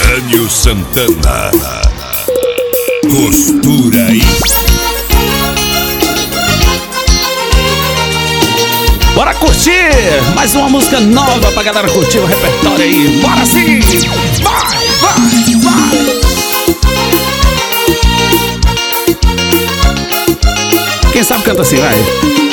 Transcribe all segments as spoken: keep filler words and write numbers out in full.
Jânio Santana. Costura aí. Bora curtir mais uma música nova pra galera curtir o repertório aí. Bora sim! Vai, vai, vai! Quem sabe canta assim, vai.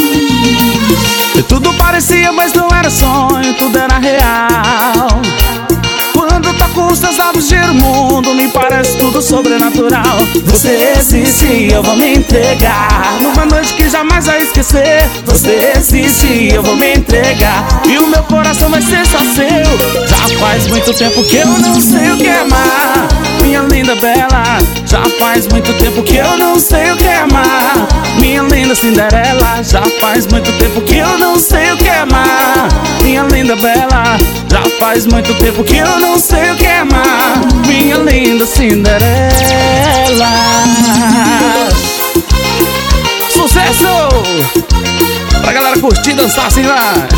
E tudo parecia, mas não era sonho, tudo era real. Quando toco os teus lábios, gira o mundo, me parece tudo sobrenatural. Você existe e eu vou me entregar numa noite que jamais vai esquecer. Você existe e eu vou me entregar, e o meu coração vai ser só seu. Já faz muito tempo que eu não sei o que é amar, minha linda bela. Já faz muito tempo que eu não sei o que é amar, minha linda Cinderela. Já faz muito tempo que eu não sei o que é amar, minha linda bela. Já faz muito tempo que eu não sei o que é amar, minha linda Cinderela. Sucesso! Pra galera curtir, dançar assim, vai.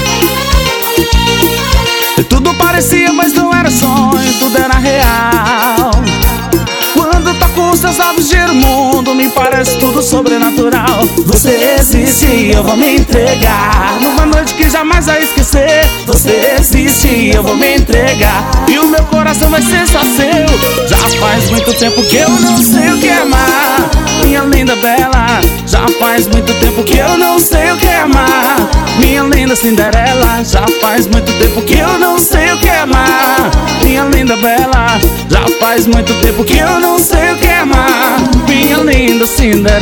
Tudo parecia, mas não era sonho, tudo era real. Quando toco os teus lábios, gira o mundo, me parece tudo sobrenatural. Você existe e eu vou me entregar numa noite que jamais vai esquecer. Você existe e eu vou me entregar, e o meu coração vai ser só seu. Já faz muito tempo que eu não sei o que é amar, minha linda bela. Já faz muito tempo que eu não sei o que é amar, minha linda Cinderela. Já faz muito tempo que eu não sei o que é amar, minha linda bela. Já faz muito tempo que eu não sei o que é amar, minha linda Cinderela.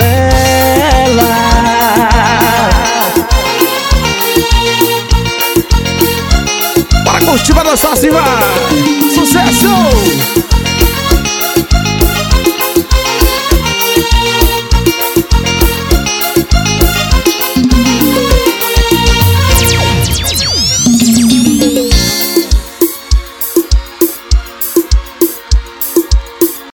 Para curtir, para dançar assim, vai. Sucesso!